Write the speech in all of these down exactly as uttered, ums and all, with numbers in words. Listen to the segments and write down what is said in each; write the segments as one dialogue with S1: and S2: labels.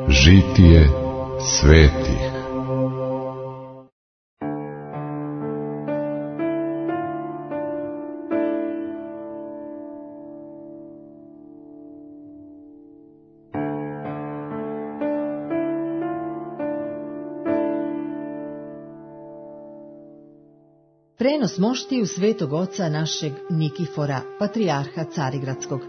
S1: Žitije svetih.
S2: Prenos moštiju svetog oca našeg Nikifora, patrijarha Carigradskog.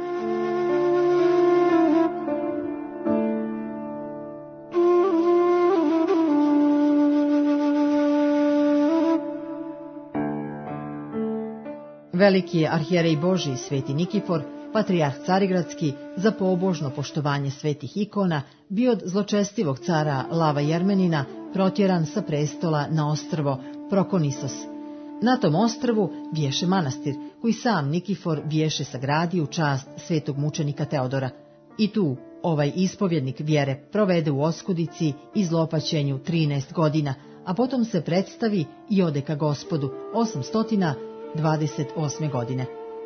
S2: Veliki je arhijerej Božji sveti Nikifor, patrijarh Carigradski, za pobožno poštovanje svetih ikona bio od zločestivog cara Lava Jermenina protjeran sa prestola na ostrvo Prokonisos. Na tom ostrvu bješe manastir, koji sam Nikifor bješe sagradio u čast svetog mučenika Teodora. I tu ovaj ispovjednik vjere provede u oskudici i zlopaćenju trinaest godina, a potom se predstavi i ode ka Gospodu osamsto dvadeset osme godine.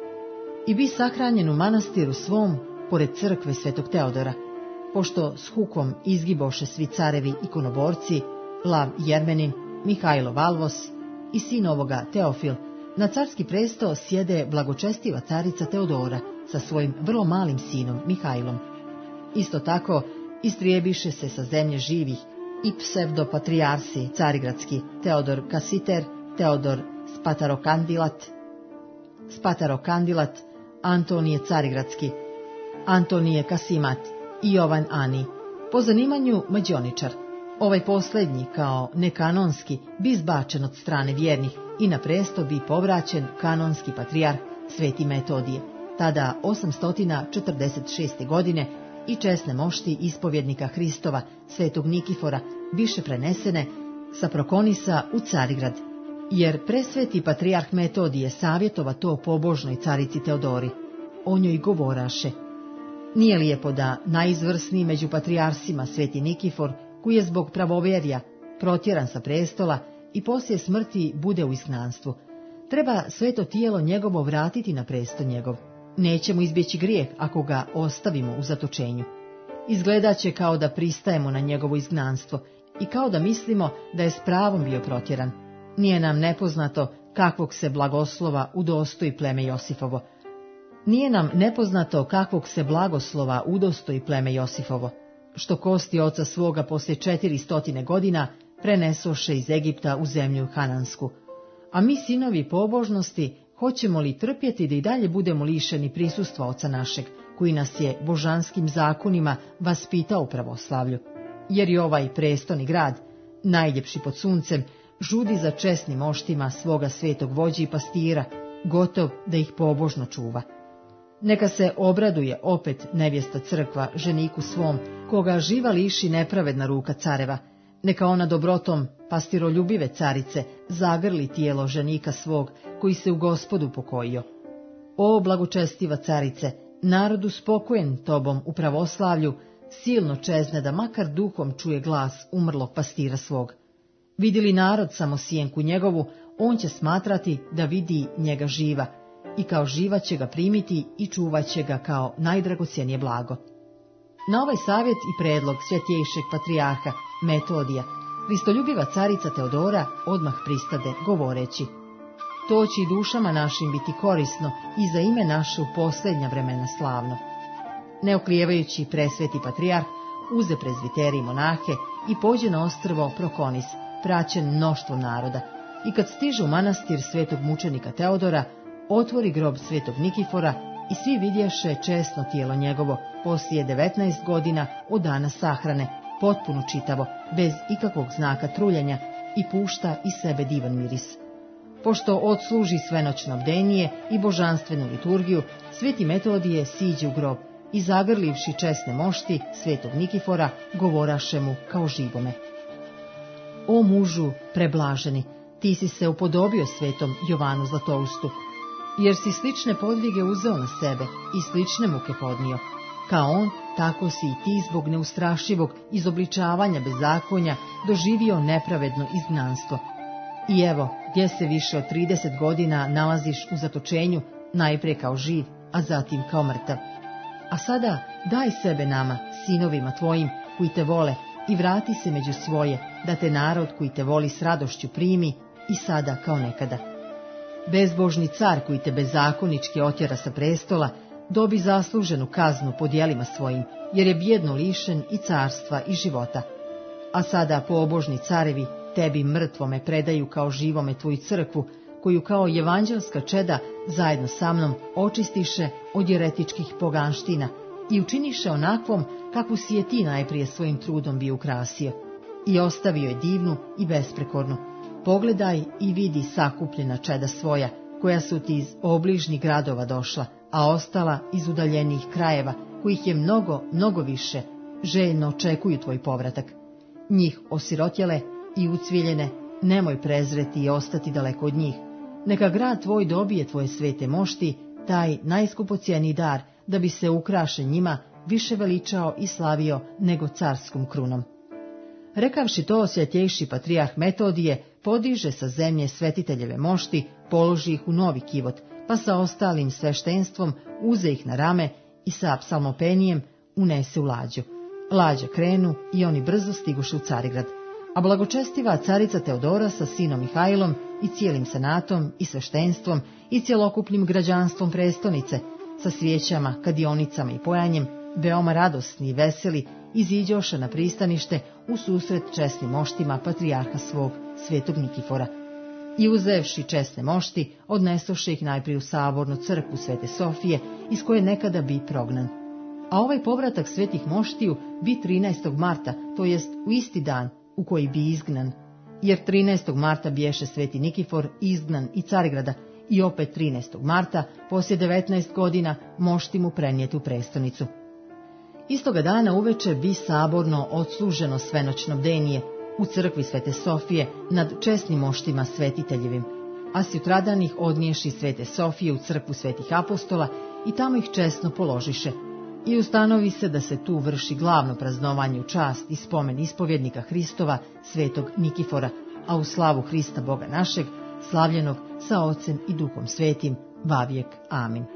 S2: I bi sahranjen u manastiru svom, pored crkve svetog Teodora, pošto s hukom izgiboše svi carevi ikonoborci, Lav Jermenin, Mihajlo Valvos i sin ovoga Teofil, na carski presto sjede blagočestiva carica Teodora sa svojim vrlo malim sinom Mihajlom. Isto tako istrijebiše se sa zemlje živih i psevdopatrijarsi carigradski Teodor Kasiter, Teodor Spatarokandilat, Spatarokandilat, Antonije Carigradski, Antonije Kasimat i Jovan Ani, po zanimanju mađioničar. Ovaj posljednji, kao nekanonski, bi izbačen od strane vjernih i na presto bi povraćen kanonski patrijarh sveti Metodije, tada osamsto četrdeset šeste. godine, i česne mošti ispovjednika Hristova, svetog Nikifora, biše prenesene sa Prokonisa u Carigrad, jer presveti patrijarh Metodije savjetova to pobožnoj carici Teodori. O njoj govoraše: nije lijepo da najizvrsniji među patrijarsima sveti Nikifor, koji je zbog pravovjerja protjeran sa prestola i poslije smrti bude u izgnanstvu. Treba sveto tijelo njegovo vratiti na presto njegov. Nećemo izbjeći grijeh ako ga ostavimo u zatočenju. Izgledaće kao da pristajemo na njegovo izgnanstvo i kao da mislimo da je s pravom bio protjeran. Nije nam nepoznato kakvog se blagoslova udostoji pleme Josifovo. Nije nam nepoznato kakvog se blagoslova udostoji pleme Josifovo, što kosti oca svoga poslije četiri stotine godina prenesoše iz Egipta u zemlju Hanansku. A mi, sinovi pobožnosti, hoćemo li trpjeti da i dalje budemo lišeni prisustva oca našeg, koji nas je božanskim zakonima vaspitao u pravoslavlju? Jer i ovaj prestoni grad, najljepši pod suncem, žudi za česnim moštima svoga svetog vođi i pastira, gotov da ih pobožno čuva. Neka se obraduje opet nevjesta crkva ženiku svom, koga živa liši nepravedna ruka careva. Neka ona dobrotom pastiroljubive carice zagrli tijelo ženika svog, koji se u Gospodu pokojio. O blagočestiva carice, narodu spokojen tobom u pravoslavlju, silno čezne da makar duhom čuje glas umrlog pastira svog. Vidi li narod samo sjenku njegovu, on će smatrati da vidi njega živa, i kao živa će ga primiti i čuvat će ga kao najdragocjenije blago. Na ovaj savjet i predlog svjetjejšeg patrijarha Metodija, hristoljubiva carica Teodora odmah pristade, govoreći: to će i dušama našim biti korisno i za ime naše u posljednja vremena slavno. Ne oklijevajući, presveti patrijarh uze prezviteri i monahe i pođe na ostrvo Prokonis, praćen mnoštvom naroda, i kad stiže u manastir svetog mučenika Teodora, otvori grob svetog Nikifora i svi vidješe česno tijelo njegovo poslije devetnaest godina od dana sahrane, potpuno čitavo, bez ikakvog znaka truljenja, i pušta iz sebe divan miris. Pošto odsluži svenoćno bdenije i božanstvenu liturgiju, sveti Metodije siđe u grob i zagrlivši česne mošti svetog Nikifora, govoraše mu kao živome: o mužu preblaženi, ti si se upodobio svetom Jovanu Zlatoustu, jer si slične podvige uzeo na sebe i slične muke podnio. Kao on, tako si i ti zbog neustrašivog izobličavanja bezakonja doživio nepravedno izgnanstvo. I evo, gdje se više od trideset godina nalaziš u zatočenju, najprije kao živ, a zatim kao mrtav. A sada daj sebe nama, sinovima tvojim, koji te vole i vrati se među svoje, da te narod koji te voli s radošću primi i sada kao nekada. Bezbožni car koji te bezakonički otjera sa prestola, dobi zasluženu kaznu po djelima svojim, jer je bijedno lišen i carstva i života. A sada pobožni carevi tebi mrtvome predaju kao živome tvoju crkvu, koju kao evanđelska čeda zajedno sa mnom očistiše od jeretičkih poganština i učiniše onakvom kakvu si je ti najprije svojim trudom bio ukrasio. I ostavio je divnu i besprekornu. Pogledaj i vidi sakupljena čeda svoja, koja su ti iz obližnjih gradova došla, a ostala iz udaljenih krajeva, kojih je mnogo, mnogo više, željno očekuju tvoj povratak. Njih osirotjele i ucviljene, nemoj prezreti i ostati daleko od njih. Neka grad tvoj dobije tvoje svete mošti, taj najskupocijeniji dar, da bi se ukrašen njima više veličao i slavio nego carskom krunom. Rekavši to, svjetjejši patrijarh Metodije podiže sa zemlje svetiteljeve mošti, položi ih u novi kivot, pa sa ostalim sveštenstvom uze ih na rame i sa psalmopenijem unese u lađu. Lađa krenu i oni brzo stiguše u Carigrad. A blagočestiva carica Teodora sa sinom Mihajlom i cijelim senatom i sveštenstvom i cjelokupnim građanstvom prestonice, sa svijećama, kadionicama i pojanjem, veoma radosni i veseli, iziđoše na pristanište u susret česnim moštima patrijarha svog, svetog Nikifora. I uzevši česne mošti, odnesoše ih najprije u sabornu crkvu Svete Sofije, iz koje nekada bi prognan. A ovaj povratak svetih moštiju bi trinaestog marta, to jest u isti dan u koji bi izgnan, jer trinaestog marta biješe sveti Nikifor izgnan i Carigrada i opet trinaestog marta, poslije devetnaest godina, mošti mu prenijet u prestonicu. Istoga dana uveče bi saborno odsluženo svenoćno bdenije u crkvi Svete Sofije nad česnim moštima svetiteljevim, a sutradan ih odniješi Svete Sofije u crkvu svetih apostola i tamo ih česno položiše. I ustanovi se da se tu vrši glavno praznovanje u čast i spomen ispovjednika Hristova, svetog Nikifora, a u slavu Hrista Boga našeg, slavljenog sa Ocem i Duhom Svetim, vavijek. Amin.